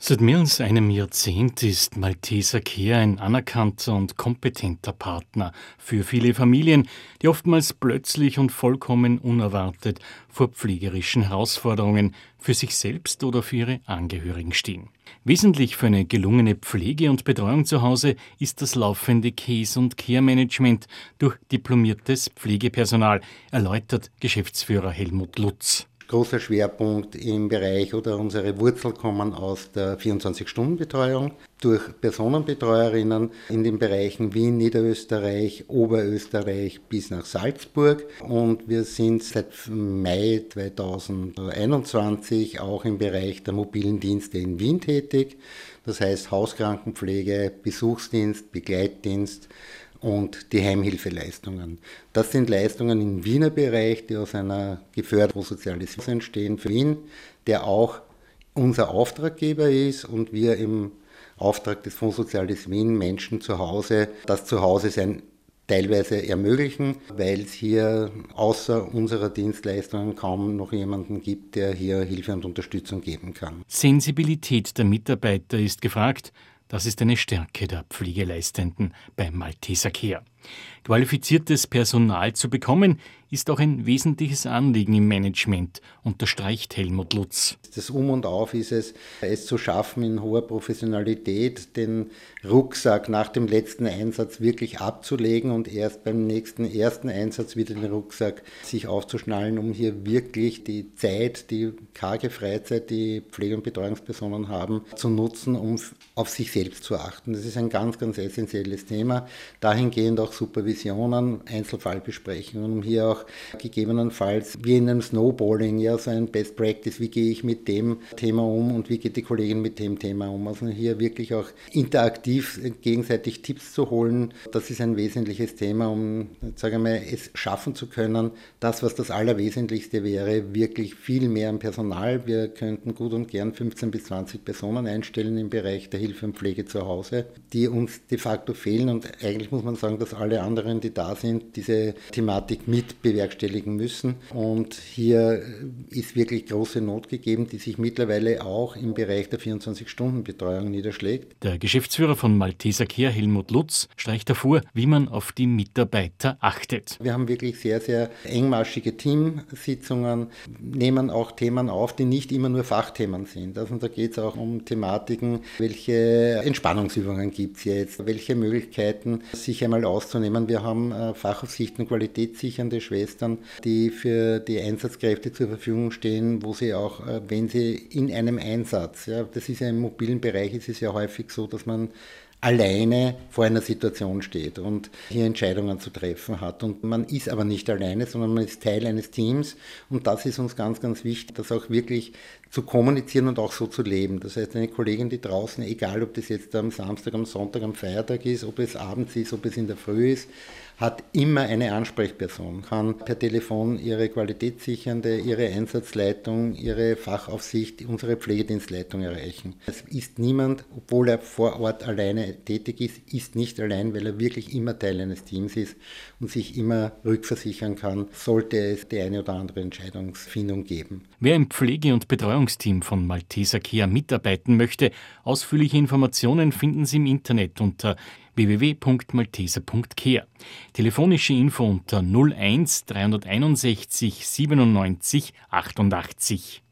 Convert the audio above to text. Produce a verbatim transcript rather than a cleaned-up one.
Seit mehr als einem Jahrzehnt ist Malteser Care ein anerkannter und kompetenter Partner für viele Familien, die oftmals plötzlich und vollkommen unerwartet vor pflegerischen Herausforderungen für sich selbst oder für ihre Angehörigen stehen. Wesentlich für eine gelungene Pflege und Betreuung zu Hause ist das laufende Case- und Care-Management durch diplomiertes Pflegepersonal, erläutert Geschäftsführer Helmut Lutz. Großer Schwerpunkt im Bereich oder unsere Wurzeln kommen aus der vierundzwanzig-Stunden-Betreuung durch Personenbetreuerinnen in den Bereichen Wien, Niederösterreich, Oberösterreich bis nach Salzburg. Und wir sind seit Mai zweitausendeinundzwanzig auch im Bereich der mobilen Dienste in Wien tätig. Das heißt Hauskrankenpflege, Besuchsdienst, Begleitdienst und die Heimhilfeleistungen. Das sind Leistungen im Wiener Bereich, die aus einer geförderten Sozialisierung entstehen für Wien, der auch unser Auftraggeber ist und wir im Auftrag des Fonds Soziales Wien Menschen zu Hause, das Zuhause-Sein teilweise ermöglichen, weil es hier außer unserer Dienstleistungen kaum noch jemanden gibt, der hier Hilfe und Unterstützung geben kann. Sensibilität der Mitarbeiter ist gefragt. Das ist eine Stärke der Pflegeleistenden bei Malteser Care. Qualifiziertes Personal zu bekommen, ist auch ein wesentliches Anliegen im Management, unterstreicht Helmut Lutz. Das Um und Auf ist es, es zu schaffen, in hoher Professionalität den Rucksack nach dem letzten Einsatz wirklich abzulegen und erst beim nächsten ersten Einsatz wieder den Rucksack sich aufzuschnallen, um hier wirklich die Zeit, die karge Freizeit, die Pflege- und Betreuungspersonen haben, zu nutzen, um auf sich selbst zu achten. Das ist ein ganz, ganz essentielles Thema. Dahingehend auch Supervisionen, Einzelfallbesprechungen, um hier auch gegebenenfalls wie in einem Snowballing, ja, so ein Best Practice, wie gehe ich mit dem Thema um und wie geht die Kollegin mit dem Thema um. Also hier wirklich auch interaktiv gegenseitig Tipps zu holen, das ist ein wesentliches Thema, um, sage ich mal, es schaffen zu können. Das, was das Allerwesentlichste wäre, wirklich viel mehr an Personal. Wir könnten gut und gern fünfzehn bis zwanzig Personen einstellen im Bereich der Hilfe und Pflege zu Hause, die uns de facto fehlen und eigentlich muss man sagen, dass alle anderen, die da sind, diese Thematik mit bewerkstelligen müssen. Und hier ist wirklich große Not gegeben, die sich mittlerweile auch im Bereich der vierundzwanzig-Stunden-Betreuung niederschlägt. Der Geschäftsführer von Malteser Care, Helmut Lutz, streicht hervor, wie man auf die Mitarbeiter achtet. Wir haben wirklich sehr, sehr engmaschige Teamsitzungen, nehmen auch Themen auf, die nicht immer nur Fachthemen sind. Also da geht es auch um Thematiken, welche Entspannungsübungen gibt es jetzt, welche Möglichkeiten sich einmal auszunehmen. Wir haben äh, Fachaufsichten, qualitätssichernde Schwestern, die für die Einsatzkräfte zur Verfügung stehen, wo sie auch, äh, wenn sie in einem Einsatz, ja, das ist ja im mobilen Bereich, ist es ja häufig so, dass man alleine vor einer Situation steht und hier Entscheidungen zu treffen hat. Und man ist aber nicht alleine, sondern man ist Teil eines Teams. Und das ist uns ganz, ganz wichtig, das auch wirklich zu kommunizieren und auch so zu leben. Das heißt, eine Kollegin, die draußen, egal ob das jetzt am Samstag, am Sonntag, am Feiertag ist, ob es abends ist, ob es in der Früh ist, hat immer eine Ansprechperson, kann per Telefon ihre qualitätssichernde, ihre Einsatzleitung, ihre Fachaufsicht, unsere Pflegedienstleitung erreichen. Es ist niemand, obwohl er vor Ort alleine tätig ist, ist nicht allein, weil er wirklich immer Teil eines Teams ist und sich immer rückversichern kann, sollte es die eine oder andere Entscheidungsfindung geben. Wer im Pflege- und Betreuungsteam von Malteser Care mitarbeiten möchte, ausführliche Informationen finden Sie im Internet unter w w w punkt malteser punkt care. Telefonische Info unter null eins dreihunderteinundsechzig siebenundneunzig achtundachtzig.